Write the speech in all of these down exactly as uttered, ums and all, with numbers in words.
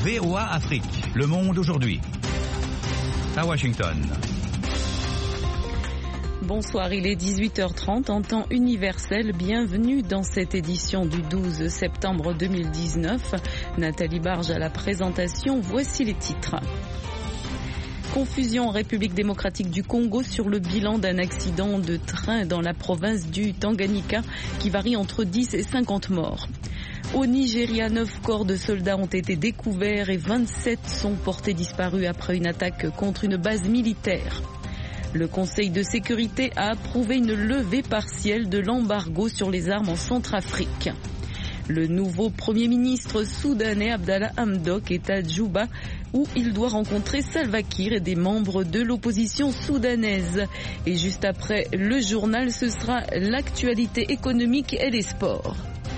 V O A Afrique. Le monde aujourd'hui. À Washington. Bonsoir, il est dix-huit heures trente en temps universel. Bienvenue dans cette édition du douze septembre deux mille dix-neuf. Nathalie Barge à la présentation. Voici les titres. Confusion en République démocratique du Congo sur le bilan d'un accident de train dans la province du Tanganyika qui varie entre dix et cinquante morts. Au Nigeria, neuf corps de soldats ont été découverts et vingt-sept sont portés disparus après une attaque contre une base militaire. Le Conseil de sécurité a approuvé une levée partielle de l'embargo sur les armes en Centrafrique. Le nouveau Premier ministre soudanais Abdallah Hamdok est à Djouba où il doit rencontrer Salva Kiir et des membres de l'opposition soudanaise. Et juste après le journal, ce sera l'actualité économique et les sports.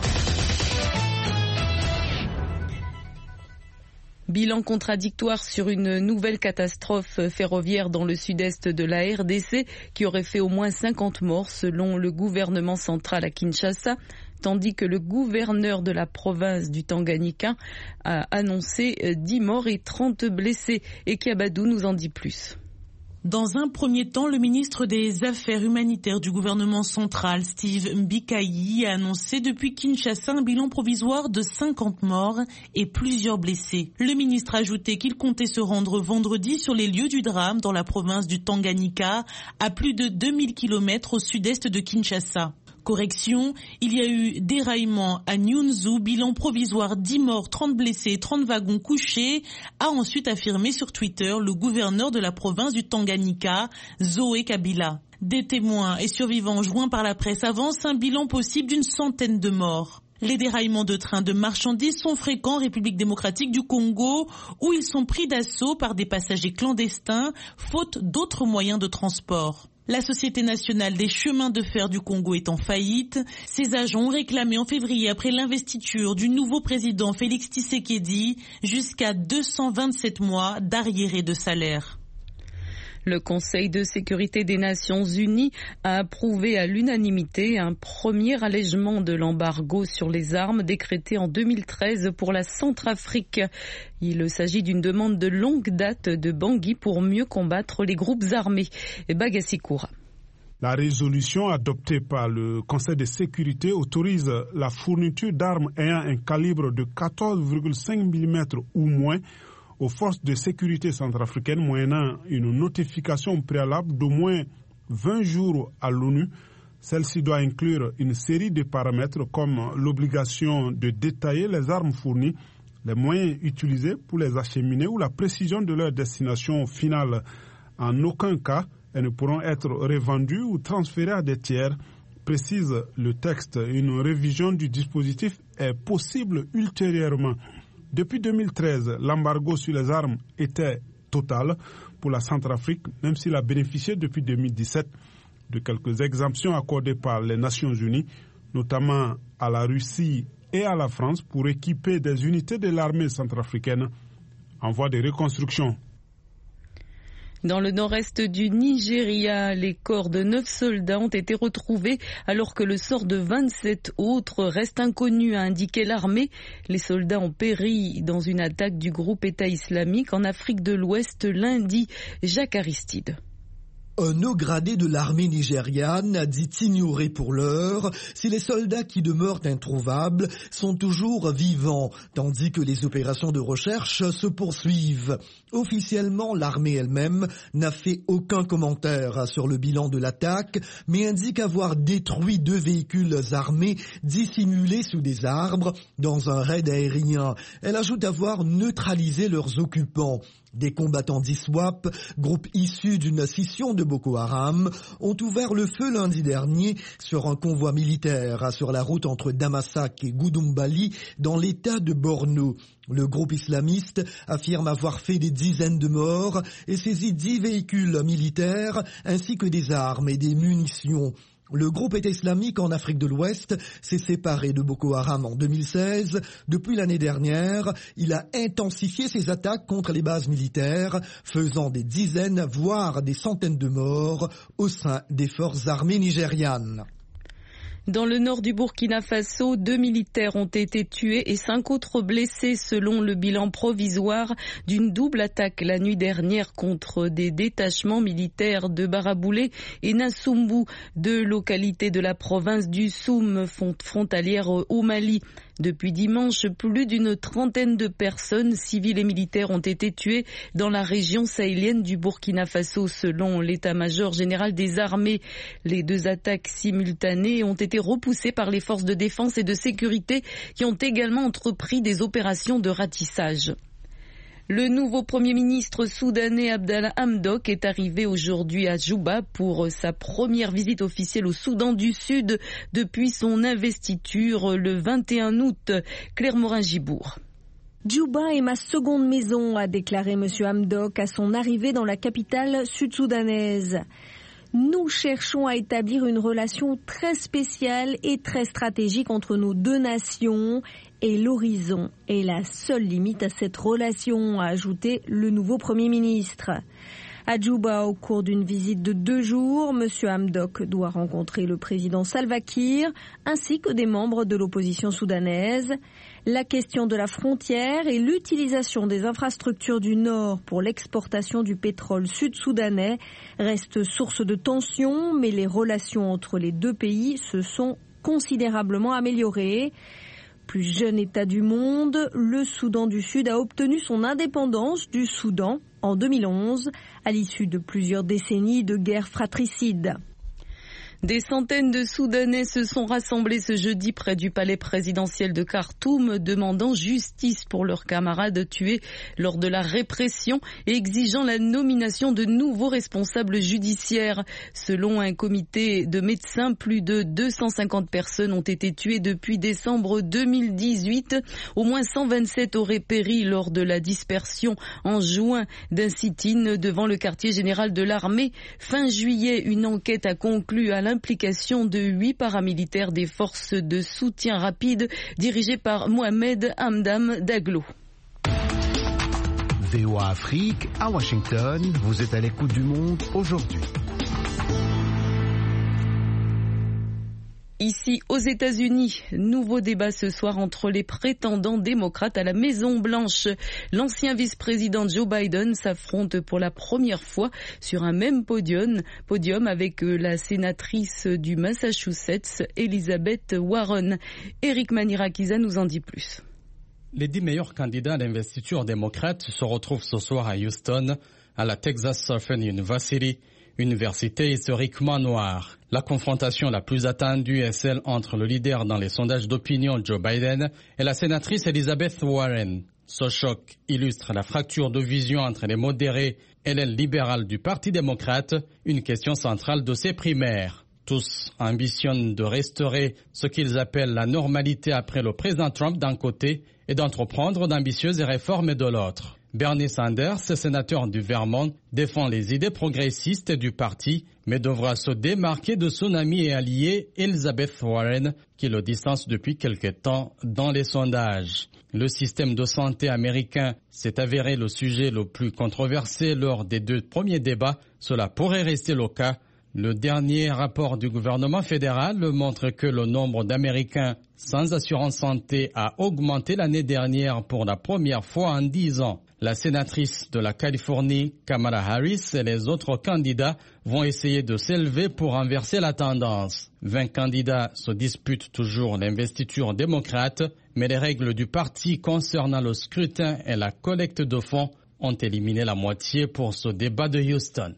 Bilan contradictoire sur une nouvelle catastrophe ferroviaire dans le sud-est de la R D C qui aurait fait au moins cinquante morts selon le gouvernement central à Kinshasa, tandis que le gouverneur de la province du Tanganyika a annoncé dix morts et trente blessés. Et Kiabadou nous en dit plus. Dans un premier temps, le ministre des Affaires humanitaires du gouvernement central, Steve Mbikayi, a annoncé depuis Kinshasa un bilan provisoire de cinquante morts et plusieurs blessés. Le ministre a ajouté qu'il comptait se rendre vendredi sur les lieux du drame dans la province du Tanganyika, à plus de deux mille kilomètres au sud-est de Kinshasa. Correction, il y a eu déraillement à Nyunzu, bilan provisoire dix morts, trente blessés et trente wagons couchés, a ensuite affirmé sur Twitter le gouverneur de la province du Tanganyika, Zoé Kabila. Des témoins et survivants joints par la presse avancent un bilan possible d'une centaine de morts. Les déraillements de trains de marchandises sont fréquents en République démocratique du Congo, où ils sont pris d'assaut par des passagers clandestins, faute d'autres moyens de transport. La Société nationale des chemins de fer du Congo est en faillite. Ses agents ont réclamé en février, après l'investiture du nouveau président Félix Tshisekedi, jusqu'à deux cent vingt-sept mois d'arriérés de salaire. Le Conseil de sécurité des Nations Unies a approuvé à l'unanimité un premier allègement de l'embargo sur les armes décrété en deux mille treize pour la Centrafrique. Il s'agit d'une demande de longue date de Bangui pour mieux combattre les groupes armés. Bagassi Koura. La résolution adoptée par le Conseil de sécurité autorise la fourniture d'armes ayant un calibre de quatorze virgule cinq millimètres ou moins aux forces de sécurité centrafricaines moyennant une notification préalable d'au moins vingt jours à l'ONU. Celle-ci doit inclure une série de paramètres comme l'obligation de détailler les armes fournies, les moyens utilisés pour les acheminer ou la précision de leur destination finale. En aucun cas, elles ne pourront être revendues ou transférées à des tiers, précise le texte. Une révision du dispositif est possible ultérieurement. Depuis deux mille treize, l'embargo sur les armes était total pour la Centrafrique, même s'il a bénéficié depuis deux mille dix-sept de quelques exemptions accordées par les Nations Unies, notamment à la Russie et à la France pour équiper des unités de l'armée centrafricaine en voie de reconstruction. Dans le nord-est du Nigeria, les corps de neuf soldats ont été retrouvés alors que le sort de vingt-sept autres reste inconnu, a indiqué l'armée. Les soldats ont péri dans une attaque du groupe État islamique en Afrique de l'Ouest lundi. Jacques Aristide. Un haut gradé de l'armée nigériane a dit ignorer pour l'heure si les soldats qui demeurent introuvables sont toujours vivants, tandis que les opérations de recherche se poursuivent. Officiellement, l'armée elle-même n'a fait aucun commentaire sur le bilan de l'attaque, mais indique avoir détruit deux véhicules armés dissimulés sous des arbres dans un raid aérien. Elle ajoute avoir neutralisé leurs occupants. Des combattants d'ISWAP, groupe issu d'une scission de Boko Haram, ont ouvert le feu lundi dernier sur un convoi militaire sur la route entre Damasak et Goudumbali dans l'état de Borno. Le groupe islamiste affirme avoir fait des dizaines de morts et saisi dix véhicules militaires ainsi que des armes et des munitions. Le groupe État islamique en Afrique de l'Ouest s'est séparé de Boko Haram en deux mille seize. Depuis l'année dernière, il a intensifié ses attaques contre les bases militaires, faisant des dizaines, voire des centaines de morts au sein des forces armées nigérianes. Dans le nord du Burkina Faso, deux militaires ont été tués et cinq autres blessés selon le bilan provisoire d'une double attaque la nuit dernière contre des détachements militaires de Baraboulé et Nassumbu, deux localités de la province du Soum frontalière au Mali. Depuis dimanche, plus d'une trentaine de personnes, civiles et militaires, ont été tuées dans la région sahélienne du Burkina Faso, selon l'état-major général des armées. Les deux attaques simultanées ont été repoussées par les forces de défense et de sécurité qui ont également entrepris des opérations de ratissage. Le nouveau Premier ministre soudanais Abdallah Hamdok est arrivé aujourd'hui à Djouba pour sa première visite officielle au Soudan du Sud depuis son investiture le vingt et un août. Claire Morin-Gibourg. Djouba est ma seconde maison, a déclaré M. Hamdok à son arrivée dans la capitale sud-soudanaise. Nous cherchons à établir une relation très spéciale et très stratégique entre nos deux nations et l'horizon est la seule limite à cette relation, a ajouté le nouveau Premier ministre. À Djouba, au cours d'une visite de deux jours, M. Hamdok doit rencontrer le président Salva Kiir ainsi que des membres de l'opposition soudanaise. La question de la frontière et l'utilisation des infrastructures du Nord pour l'exportation du pétrole sud-soudanais restent source de tensions, mais les relations entre les deux pays se sont considérablement améliorées. Plus jeune État du monde, le Soudan du Sud a obtenu son indépendance du Soudan en deux mille onze, à l'issue de plusieurs décennies de guerre fratricide. Des centaines de Soudanais se sont rassemblés ce jeudi près du palais présidentiel de Khartoum, demandant justice pour leurs camarades tués lors de la répression et exigeant la nomination de nouveaux responsables judiciaires. Selon un comité de médecins, plus de deux cent cinquante personnes ont été tuées depuis décembre deux mille dix-huit. Au moins cent vingt-sept auraient péri lors de la dispersion en juin d'un sit-in devant le quartier général de l'armée. Fin juillet, une enquête a conclu à l'implication de huit paramilitaires des forces de soutien rapide dirigées par Mohamed Hamdam Daglo. V O A Afrique, à Washington, vous êtes à l'écoute du monde aujourd'hui. Ici, aux États-Unis, nouveau débat ce soir entre les prétendants démocrates à la Maison-Blanche. L'ancien vice-président Joe Biden s'affronte pour la première fois sur un même podium, podium avec la sénatrice du Massachusetts, Elizabeth Warren. Eric Manirakiza nous en dit plus. Les dix meilleurs candidats à l'investiture démocrate se retrouvent ce soir à Houston, à la Texas Southern University, université historiquement noire. La confrontation la plus attendue est celle entre le leader dans les sondages d'opinion Joe Biden et la sénatrice Elizabeth Warren. Ce choc illustre la fracture de vision entre les modérés et l'aile libérale du Parti démocrate, une question centrale de ces primaires. Tous ambitionnent de restaurer ce qu'ils appellent la normalité après le président Trump d'un côté et d'entreprendre d'ambitieuses réformes de l'autre. Bernie Sanders, sénateur du Vermont, défend les idées progressistes du parti, mais devra se démarquer de son amie et alliée Elizabeth Warren, qui le distance depuis quelque temps dans les sondages. Le système de santé américain s'est avéré le sujet le plus controversé lors des deux premiers débats. Cela pourrait rester le cas. Le dernier rapport du gouvernement fédéral montre que le nombre d'Américains sans assurance santé a augmenté l'année dernière pour la première fois en dix ans. La sénatrice de la Californie, Kamala Harris, et les autres candidats vont essayer de s'élever pour renverser la tendance. vingt candidats se disputent toujours l'investiture démocrate, mais les règles du parti concernant le scrutin et la collecte de fonds ont éliminé la moitié pour ce débat de Houston.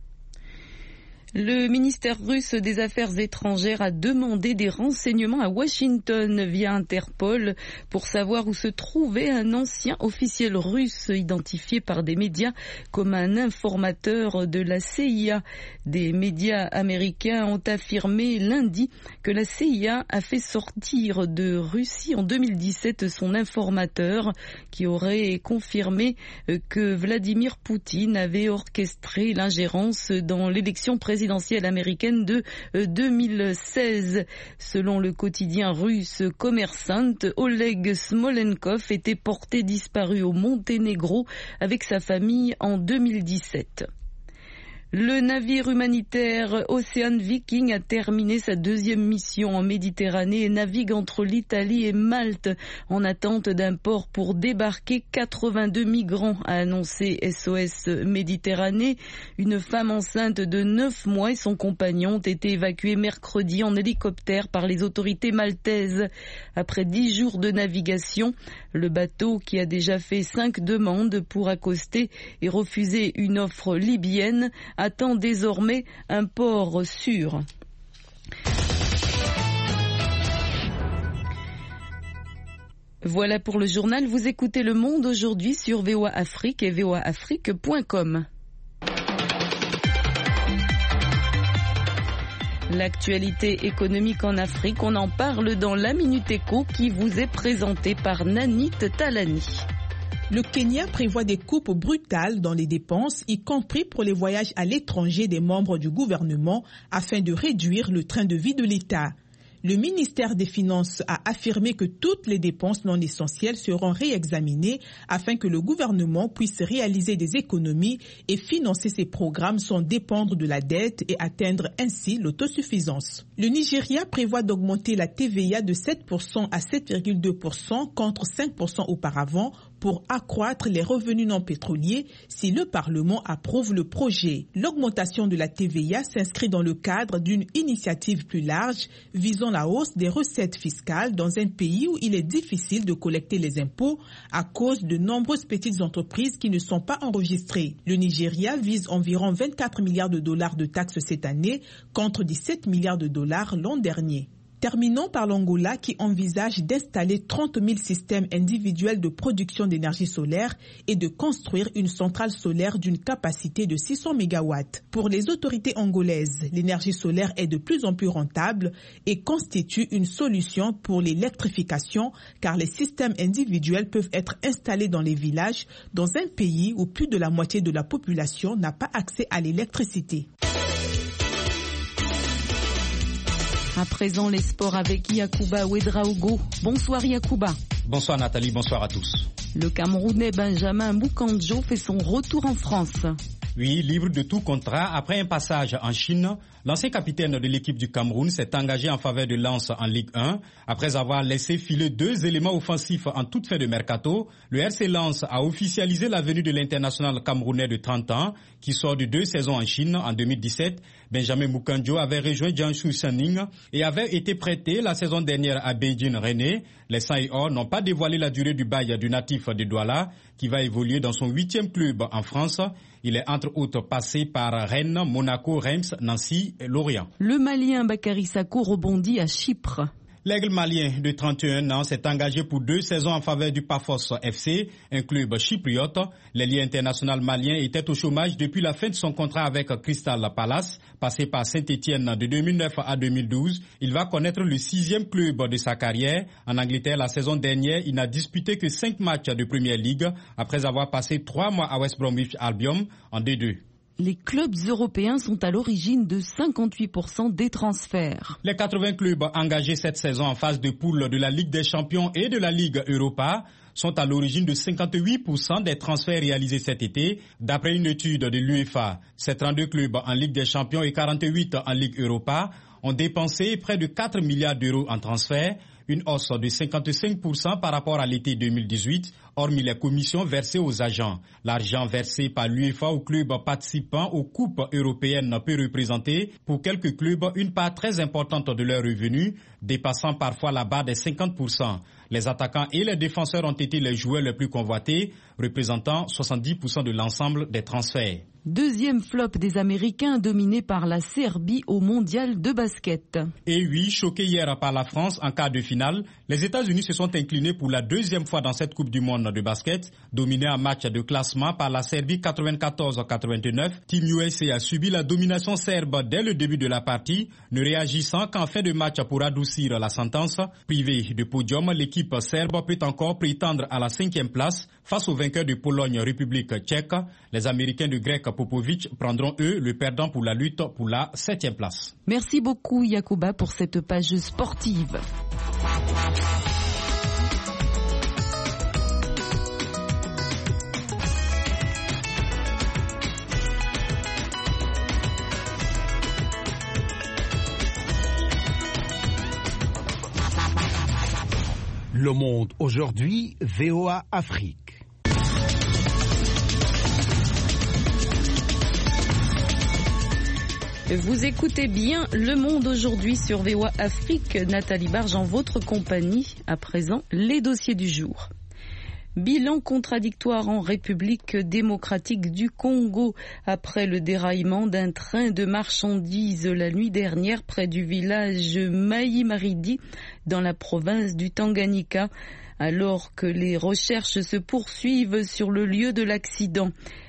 Le ministère russe des Affaires étrangères a demandé des renseignements à Washington via Interpol pour savoir où se trouvait un ancien officiel russe identifié par des médias comme un informateur de la C I A. Des médias américains ont affirmé lundi que la C I A a fait sortir de Russie en deux mille dix-sept son informateur qui aurait confirmé que Vladimir Poutine avait orchestré l'ingérence dans l'élection présidentielle présidentielle américaine de deux mille seize. Selon le quotidien russe Kommersant, Oleg Smolenkov était porté disparu au Monténégro avec sa famille en deux mille dix-sept. Le navire humanitaire Ocean Viking a terminé sa deuxième mission en Méditerranée et navigue entre l'Italie et Malte en attente d'un port pour débarquer quatre-vingt-deux migrants, a annoncé S O S Méditerranée. Une femme enceinte de neuf mois et son compagnon ont été évacués mercredi en hélicoptère par les autorités maltaises. Après dix jours de navigation, le bateau, qui a déjà fait cinq demandes pour accoster et refuser une offre libyenne, attend désormais un port sûr. Voilà pour le journal. Vous écoutez Le Monde aujourd'hui sur V O A Afrique et v o a afrique point com. L'actualité économique en Afrique, on en parle dans la Minute Éco qui vous est présentée par Nanit Talani. Le Kenya prévoit des coupes brutales dans les dépenses, y compris pour les voyages à l'étranger des membres du gouvernement, afin de réduire le train de vie de l'État. Le ministère des Finances a affirmé que toutes les dépenses non essentielles seront réexaminées afin que le gouvernement puisse réaliser des économies et financer ses programmes sans dépendre de la dette et atteindre ainsi l'autosuffisance. Le Nigeria prévoit d'augmenter la T V A de sept pour cent à sept virgule deux pour cent contre cinq pour cent auparavant pour accroître les revenus non pétroliers si le Parlement approuve le projet. L'augmentation de la T V A s'inscrit dans le cadre d'une initiative plus large visant la hausse des recettes fiscales dans un pays où il est difficile de collecter les impôts à cause de nombreuses petites entreprises qui ne sont pas enregistrées. Le Nigeria vise environ vingt-quatre milliards de dollars de taxes cette année contre dix-sept milliards de dollars l'an dernier. Terminons par l'Angola qui envisage d'installer trente mille systèmes individuels de production d'énergie solaire et de construire une centrale solaire d'une capacité de six cents mégawatts. Pour les autorités angolaises, l'énergie solaire est de plus en plus rentable et constitue une solution pour l'électrification car les systèmes individuels peuvent être installés dans les villages dans un pays où plus de la moitié de la population n'a pas accès à l'électricité. À présent, les sports avec Yacouba Ouedraogo. Bonsoir Yacouba. Bonsoir Nathalie, bonsoir à tous. Le Camerounais Benjamin Moukandjo fait son retour en France. Oui, libre de tout contrat, après un passage en Chine, l'ancien capitaine de l'équipe du Cameroun s'est engagé en faveur de Lens en Ligue un. Après avoir laissé filer deux éléments offensifs en toute fin de mercato, le R C Lens a officialisé la venue de l'international camerounais de trente ans, qui sort de deux saisons en Chine en deux mille dix-sept. Benjamin Moukandjo avait rejoint Jiangsu Shanning et avait été prêté la saison dernière à Beijing René. Les Sang et Or n'ont pas dévoilé la durée du bail du natif de Douala, qui va évoluer dans son huitième club en France. Il est entre autres passé par Rennes, Monaco, Reims, Nancy et Lorient. Le Malien Bakary Sako rebondit à Chypre. L'Aigle malien de trente et un ans s'est engagé pour deux saisons en faveur du Paphos F C, un club chypriote. L'ailier international malien était au chômage depuis la fin de son contrat avec Crystal Palace. Passé par Saint-Étienne de deux mille neuf à deux mille douze, il va connaître le sixième club de sa carrière. En Angleterre, la saison dernière, il n'a disputé que cinq matchs de Premier League après avoir passé trois mois à West Bromwich Albion en D deux. Les clubs européens sont à l'origine de cinquante-huit pour cent des transferts. Les quatre-vingts clubs engagés cette saison en phase de poule de la Ligue des Champions et de la Ligue Europa sont à l'origine de cinquante-huit pour cent des transferts réalisés cet été, d'après une étude de l'UEFA. Ces trente-deux clubs en Ligue des Champions et quarante-huit en Ligue Europa ont dépensé près de quatre milliards d'euros en transferts, une hausse de cinquante-cinq pour cent par rapport à l'été deux mille dix-huit, hormis les commissions versées aux agents. L'argent versé par l'UEFA aux clubs participant aux coupes européennes peut représenter pour quelques clubs une part très importante de leurs revenus, dépassant parfois la barre des cinquante pour cent. Les attaquants et les défenseurs ont été les joueurs les plus convoités, représentant soixante-dix pour cent de l'ensemble des transferts. Deuxième flop des Américains dominé par la Serbie au mondial de basket. Et oui, choqués hier par la France en quart de finale, les États-Unis se sont inclinés pour la deuxième fois dans cette Coupe du Monde de basket, dominés en match de classement par la Serbie quatre-vingt-quatorze à quatre-vingt-neuf. Team U S A a subi la domination serbe dès le début de la partie, ne réagissant qu'en fin de match pour adoucir la sentence. Privée de podium, l'équipe serbe peut encore prétendre à la cinquième place face aux vainqueurs de Pologne-République tchèque. Les Américains de Greg Popovich prendront eux le perdant pour la lutte pour la septième place. Merci beaucoup Yacouba pour cette page sportive. Le Monde aujourd'hui, V O A Afrique. Vous écoutez bien Le Monde aujourd'hui sur V O A Afrique. Nathalie Barge en votre compagnie. À présent, les dossiers du jour. Bilan contradictoire en République démocratique du Congo après le déraillement d'un train de marchandises la nuit dernière près du village Maï-Maridi dans la province du Tanganyika, alors que les recherches se poursuivent sur le lieu de l'accident.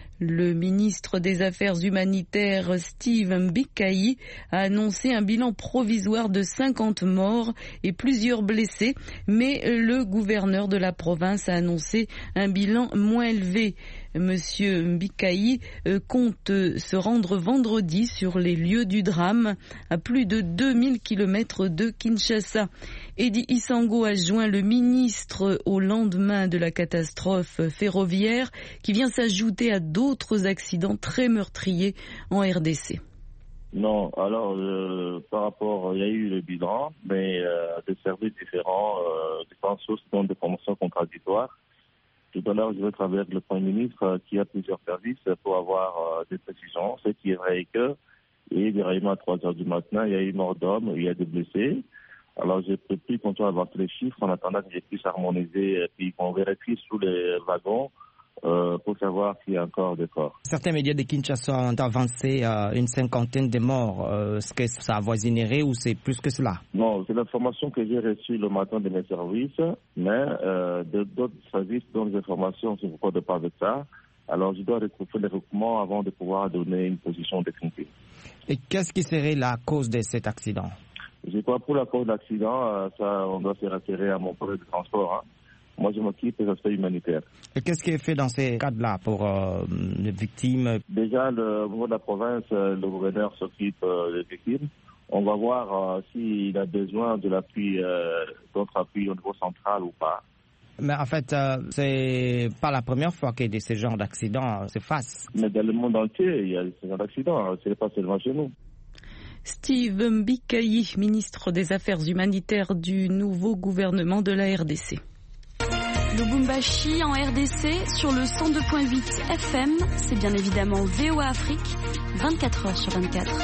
Le ministre des Affaires humanitaires Steve Mbikayi a annoncé un bilan provisoire de cinquante morts et plusieurs blessés, mais le gouverneur de la province a annoncé un bilan moins élevé. Monsieur Mbikayi compte se rendre vendredi sur les lieux du drame, à plus de deux mille kilomètres de Kinshasa. Eddie Isango a joint le ministre au lendemain de la catastrophe ferroviaire qui vient s'ajouter à d'autres accidents très meurtriers en R D C. Non, alors euh, par rapport, il y a eu le bilan, mais euh, des services différents, euh, différentes sources donnent des informations contradictoires. Tout à l'heure, je vais travailler avec le Premier ministre euh, qui a plusieurs services pour avoir euh, des précisions. Ce qui est vrai est que il y a eu des rayonnements à trois heures du matin, il y a eu mort d'homme, il y a des blessés. Alors, j'ai pris contrôle d'avoir tous les chiffres en attendant que j'ai pu harmoniser et qu'on vérifie sous les wagons euh, pour savoir s'il y a encore des corps. Certains médias de Kinshasa ont avancé euh, une cinquantaine de morts. Euh, est-ce que ça avoisinerait ou c'est plus que cela? Non, c'est l'information que j'ai reçue le matin de mes services, mais euh, de, d'autres services donnent des informations sur pourquoi de pas avec ça. Alors, je dois retrouver les recoupements avant de pouvoir donner une position définitive. Et qu'est-ce qui serait la cause de cet accident? Je crois pour la cause de l'accident, euh, ça, on doit se référer à mon projet de transport. Hein. Moi, je m'occupe des aspects humanitaires. Et qu'est-ce qui est fait dans ces cas-là pour euh, les victimes? Déjà, le, au niveau de la province, le gouverneur s'occupe euh, des victimes. On va voir euh, s'il a besoin de l'appui, euh, d'autres appuis au niveau central ou pas. Mais en fait, euh, c'est pas la première fois que ce genre d'accident se fasse. Mais dans le monde entier, il y a ce genre d'accident. Ce n'est pas seulement chez nous. Steve Mbikayi, ministre des Affaires humanitaires du nouveau gouvernement de la R D C. Lubumbashi en R D C sur le cent deux virgule huit F M, c'est bien évidemment V O A Afrique, vingt-quatre heures sur vingt-quatre.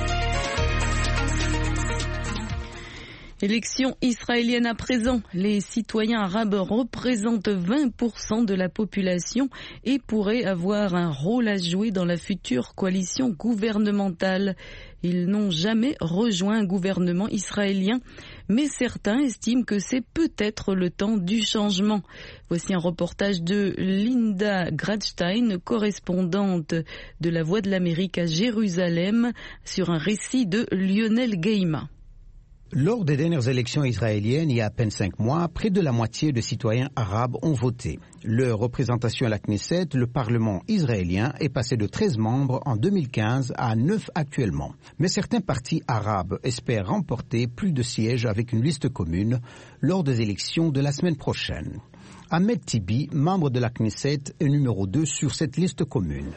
Élection israélienne à présent. Les citoyens arabes représentent vingt pour cent de la population et pourraient avoir un rôle à jouer dans la future coalition gouvernementale. Ils n'ont jamais rejoint un gouvernement israélien, mais certains estiment que c'est peut-être le temps du changement. Voici un reportage de Linda Gradstein, correspondante de La Voix de l'Amérique à Jérusalem, sur un récit de Lionel Geima. Lors des dernières élections israéliennes, il y a à peine cinq mois, près de la moitié des citoyens arabes ont voté. Leur représentation à la Knesset, le Parlement israélien, est passé de treize membres en deux mille quinze à neuf actuellement. Mais certains partis arabes espèrent remporter plus de sièges avec une liste commune lors des élections de la semaine prochaine. Ahmed Tibi, membre de la Knesset, est numéro deux sur cette liste commune.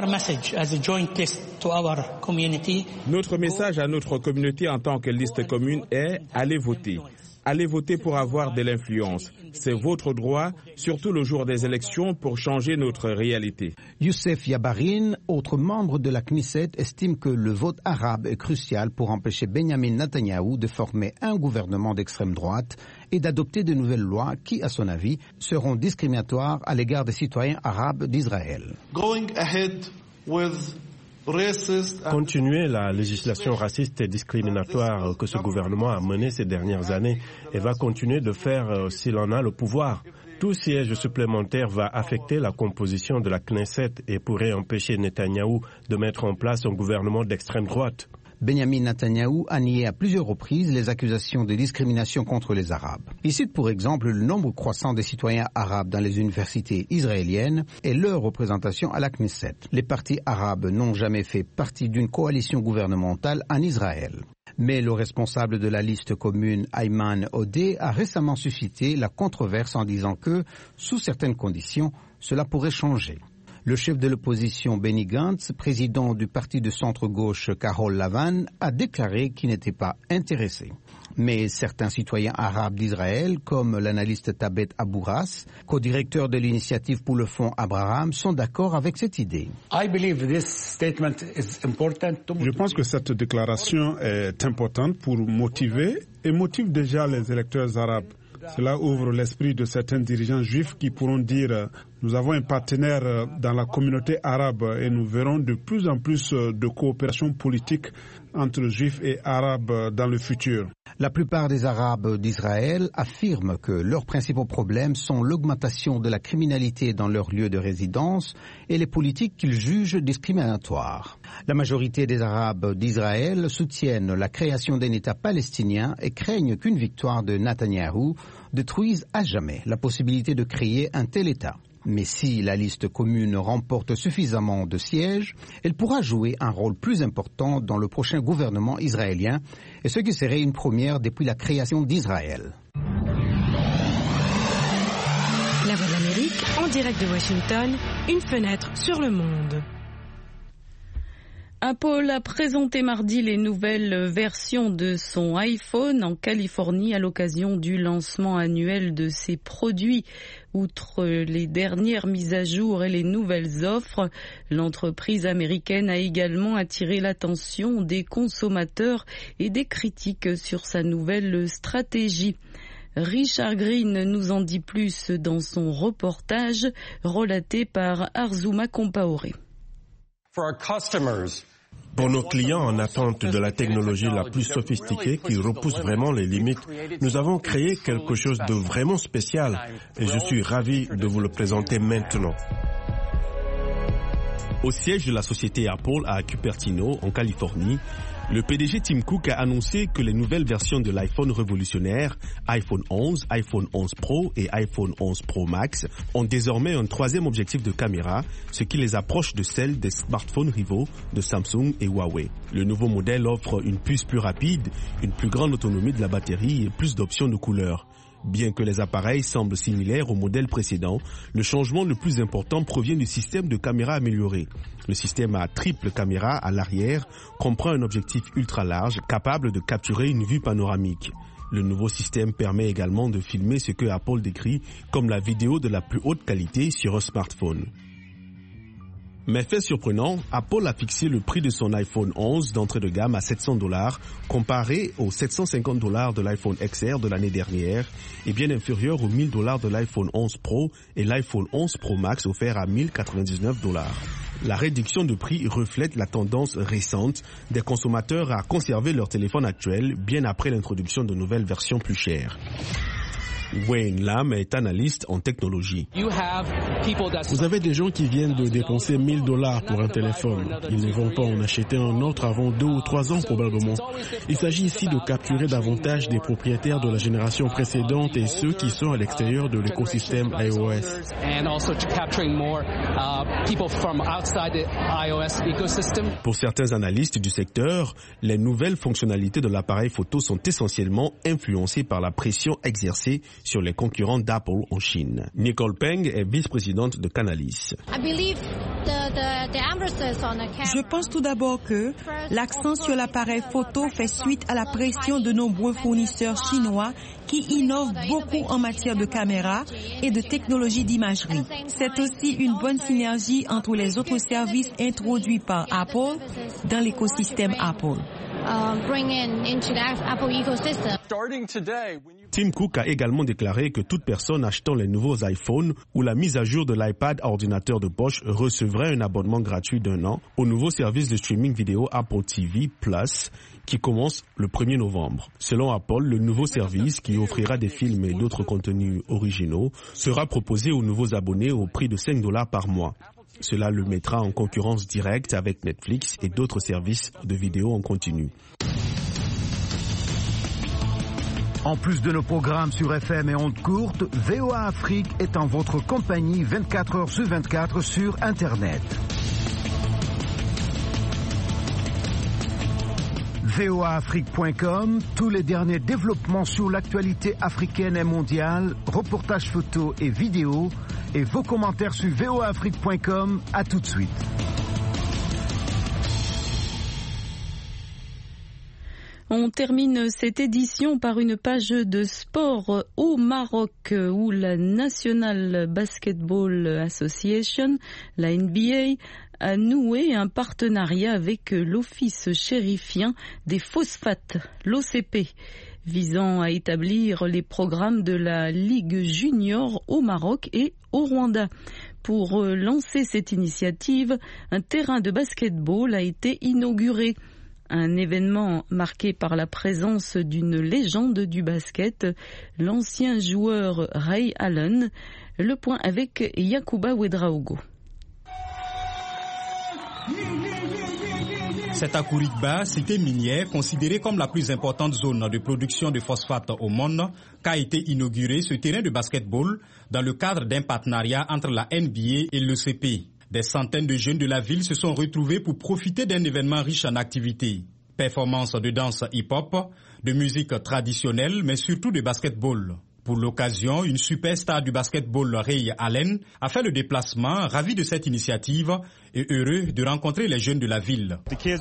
Notre message à notre communauté en tant que liste commune est « Allez voter ». Allez voter pour avoir de l'influence. C'est votre droit, surtout le jour des élections, pour changer notre réalité. Youssef Yabarin, autre membre de la Knesset, estime que le vote arabe est crucial pour empêcher Benjamin Netanyahou de former un gouvernement d'extrême droite et d'adopter de nouvelles lois qui, à son avis, seront discriminatoires à l'égard des citoyens arabes d'Israël. Going ahead with Continuer la législation raciste et discriminatoire que ce gouvernement a menée ces dernières années et va continuer de faire s'il en a le pouvoir. Tout siège supplémentaire va affecter la composition de la Knesset et pourrait empêcher Netanyahou de mettre en place un gouvernement d'extrême droite. Benjamin Netanyahou a nié à plusieurs reprises les accusations de discrimination contre les Arabes. Il cite pour exemple le nombre croissant des citoyens arabes dans les universités israéliennes et leur représentation à la Knesset. Les partis arabes n'ont jamais fait partie d'une coalition gouvernementale en Israël. Mais le responsable de la liste commune, Ayman Odeh, a récemment suscité la controverse en disant que, sous certaines conditions, cela pourrait changer. Le chef de l'opposition Benny Gantz, président du parti de centre-gauche Carol Lavan, a déclaré qu'il n'était pas intéressé. Mais certains citoyens arabes d'Israël, comme l'analyste Tabet Abouras, co-directeur de l'initiative pour le fonds Abraham, sont d'accord avec cette idée. Je pense que cette déclaration est importante pour motiver et motive déjà les électeurs arabes. Cela ouvre l'esprit de certains dirigeants juifs qui pourront dire « Nous avons un partenaire dans la communauté arabe et nous verrons de plus en plus de coopération politique entre juifs et arabes dans le futur. » La plupart des Arabes d'Israël affirment que leurs principaux problèmes sont l'augmentation de la criminalité dans leur lieu de résidence et les politiques qu'ils jugent discriminatoires. La majorité des Arabes d'Israël soutiennent la création d'un État palestinien et craignent qu'une victoire de Netanyahou détruise à jamais la possibilité de créer un tel État. Mais si la liste commune remporte suffisamment de sièges, elle pourra jouer un rôle plus important dans le prochain gouvernement israélien, et ce qui serait une première depuis la création d'Israël. La Voix de l'Amérique, en direct de Washington, une fenêtre sur le monde. Apple a présenté mardi les nouvelles versions de son iPhone en Californie à l'occasion du lancement annuel de ses produits. Outre les dernières mises à jour et les nouvelles offres, l'entreprise américaine a également attiré l'attention des consommateurs et des critiques sur sa nouvelle stratégie. Richard Green nous en dit plus dans son reportage relaté par Arzuma Compaoré. Pour nos clients en attente de la technologie la plus sophistiquée qui repousse vraiment les limites, nous avons créé quelque chose de vraiment spécial et je suis ravi de vous le présenter maintenant. Au siège de la société Apple à Cupertino, en Californie, le P D G Tim Cook a annoncé que les nouvelles versions de l'iPhone révolutionnaire, iPhone onze, iPhone onze Pro et iPhone onze Pro Max, ont désormais un troisième objectif de caméra, ce qui les approche de celles des smartphones rivaux de Samsung et Huawei. Le nouveau modèle offre une puce plus rapide, une plus grande autonomie de la batterie et plus d'options de couleurs. Bien que les appareils semblent similaires au modèle précédent, le changement le plus important provient du système de caméra amélioré. Le système à triple caméra à l'arrière comprend un objectif ultra large capable de capturer une vue panoramique. Le nouveau système permet également de filmer ce que Apple décrit comme la vidéo de la plus haute qualité sur un smartphone. Mais fait surprenant, Apple a fixé le prix de son iPhone onze d'entrée de gamme à sept cents dollars, comparé aux sept cent cinquante dollars de l'iPhone X R de l'année dernière, et bien inférieur aux mille dollars de l'iPhone onze Pro et l'iPhone onze Pro Max offert à mille quatre-vingt-dix-neuf dollars. La réduction de prix reflète la tendance récente des consommateurs à conserver leur téléphone actuel bien après l'introduction de nouvelles versions plus chères. Wayne Lam est analyste en technologie. Vous avez des gens qui viennent de dépenser mille dollars pour un téléphone. Ils ne vont pas en acheter un autre avant deux ou trois ans probablement. Il s'agit ici de capturer davantage des propriétaires de la génération précédente et ceux qui sont à l'extérieur de l'écosystème iOS. Pour certains analystes du secteur, les nouvelles fonctionnalités de l'appareil photo sont essentiellement influencées par la pression exercée sur les concurrents d'Apple en Chine. Nicole Peng est vice-présidente de Canalys. Je pense tout d'abord que l'accent sur l'appareil photo fait suite à la pression de nombreux fournisseurs chinois qui innovent beaucoup en matière de caméra et de technologie d'imagerie. C'est aussi une bonne synergie entre les autres services introduits par Apple dans l'écosystème Apple. Tim Cook a également déclaré que toute personne achetant les nouveaux iPhones ou la mise à jour de l'iPad ordinateur de poche recevrait un abonnement gratuit d'un an au nouveau service de streaming vidéo Apple T V Plus qui commence le premier novembre. Selon Apple, le nouveau service qui offrira des films et d'autres contenus originaux sera proposé aux nouveaux abonnés au prix de cinq dollars par mois. Cela le mettra en concurrence directe avec Netflix et d'autres services de vidéo en continu. En plus de nos programmes sur F M et ondes courtes, V O A Afrique est en votre compagnie vingt-quatre heures sur vingt-quatre sur Internet. V O A Afrique point com, tous les derniers développements sur l'actualité africaine et mondiale, reportages photos et vidéos, et vos commentaires sur v o a afrique point com. À tout de suite. On termine cette édition par une page de sport au Maroc où la National Basketball Association, la N B A, a noué un partenariat avec l'Office chérifien des phosphates, l'O C P, visant à établir les programmes de la Ligue junior au Maroc et au Rwanda. Pour lancer cette initiative, un terrain de basketball a été inauguré. Un événement marqué par la présence d'une légende du basket, l'ancien joueur Ray Allen. Le point avec Yacouba Ouedraogo. C'est à Kourigba, cité minière, considérée comme la plus importante zone de production de phosphate au monde, qu'a été inauguré ce terrain de basketball dans le cadre d'un partenariat entre la N B A et l'O C P. Des centaines de jeunes de la ville se sont retrouvés pour profiter d'un événement riche en activités. Performances de danse hip-hop, de musique traditionnelle, mais surtout de basketball. Pour l'occasion, une superstar du basketball, Ray Allen, a fait le déplacement, ravi de cette initiative et heureux de rencontrer les jeunes de la ville.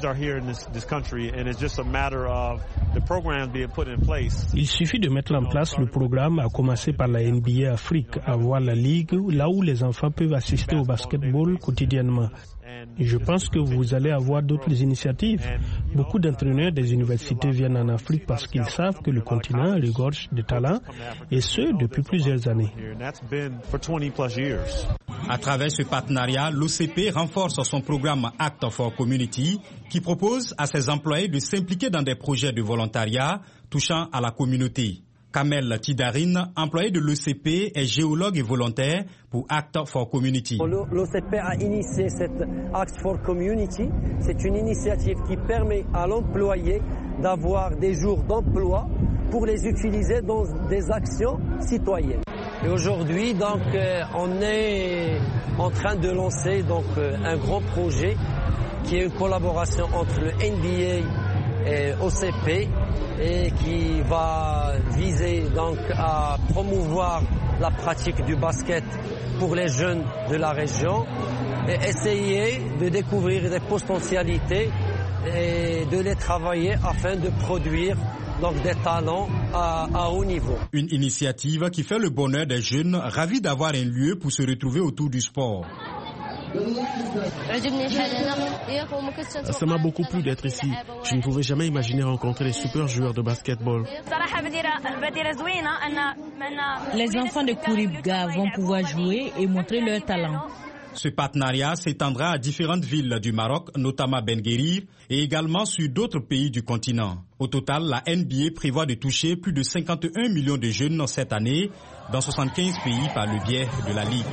Il suffit de mettre en place le programme, à commencer par la N B A Afrique, avoir la ligue là où les enfants peuvent assister au basketball quotidiennement. Et je pense que vous allez avoir d'autres initiatives. Beaucoup d'entraîneurs des universités viennent en Afrique parce qu'ils savent que le continent regorge de talents, et ce, depuis plusieurs années. À travers ce partenariat, l'O C P renforce son programme Act for Community, qui propose à ses employés de s'impliquer dans des projets de volontariat touchant à la communauté. Kamel Tidarine, employé de l'O C P, est géologue et volontaire pour Act for Community. L'O C P a initié cette Act for Community. C'est une initiative qui permet à l'employé d'avoir des jours d'emploi pour les utiliser dans des actions citoyennes. Et aujourd'hui, donc, euh, on est en train de lancer donc euh, un grand projet qui est une collaboration entre le N B A et O C P, et qui va viser donc à promouvoir la pratique du basket pour les jeunes de la région et essayer de découvrir des potentialités et de les travailler afin de produire donc des talents à, à haut niveau. Une initiative qui fait le bonheur des jeunes ravis d'avoir un lieu pour se retrouver autour du sport. Ça m'a beaucoup plu d'être ici. Je ne pouvais jamais imaginer rencontrer les super joueurs de basketball. Les enfants de Kouribga vont pouvoir jouer et montrer leur talent. Ce partenariat s'étendra à différentes villes du Maroc, notamment Ben Guerir, et également sur d'autres pays du continent. Au total, la N B A prévoit de toucher plus de cinquante et un millions de jeunes cette année dans soixante-quinze pays par le biais de la Ligue.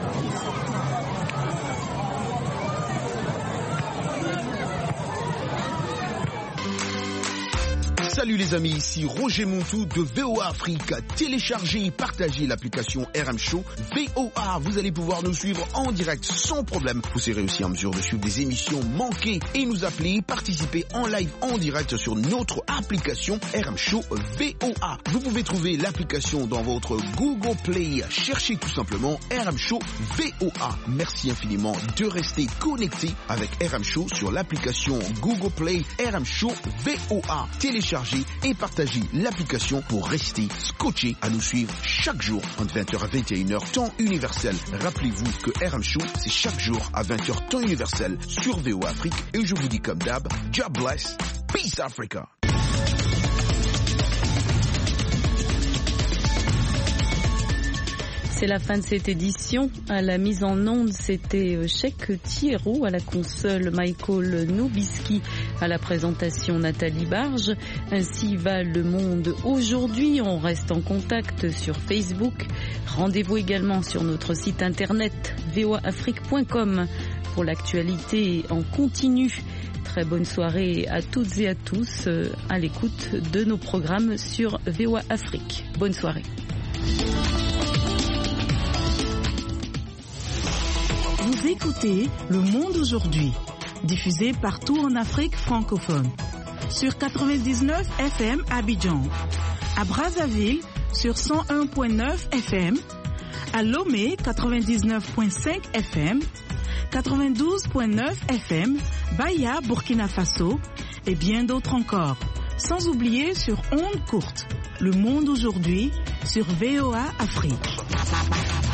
Salut les amis, ici Roger Montou de V O A Afrique. Téléchargez et partagez l'application R M Show V O A. Vous allez pouvoir nous suivre en direct sans problème. Vous serez aussi en mesure de suivre des émissions manquées et nous appeler, participer en live en direct sur notre application R M Show V O A. Vous pouvez trouver l'application dans votre Google Play. Cherchez tout simplement R M Show V O A. Merci infiniment de rester connecté avec R M Show sur l'application Google Play R M Show V O A. Téléchargez et partagez l'application pour rester scotché à nous suivre chaque jour entre vingt heures à vingt et une heures temps universel. Rappelez-vous que R M Show, c'est chaque jour à vingt heures temps universel sur V O A Afrique. Et je vous dis comme d'hab, God bless, peace Africa. C'est la fin de cette édition. À la mise en onde, c'était Cheikh Thierou, à la console Michael Nobiski, à la présentation Nathalie Barge. Ainsi va le monde aujourd'hui. On reste en contact sur Facebook. Rendez-vous également sur notre site internet v o a afrique point com pour l'actualité en continu. Très bonne soirée à toutes et à tous à l'écoute de nos programmes sur V O A Afrique. Bonne soirée. Vous écoutez Le Monde aujourd'hui, diffusé partout en Afrique francophone. Sur quatre-vingt-dix-neuf F M à Abidjan, à Brazzaville sur cent un virgule neuf F M, à Lomé quatre-vingt-dix-neuf virgule cinq F M, quatre-vingt-douze virgule neuf F M, Baya, Burkina Faso et bien d'autres encore. Sans oublier sur ondes courtes, Le Monde aujourd'hui sur V O A Afrique.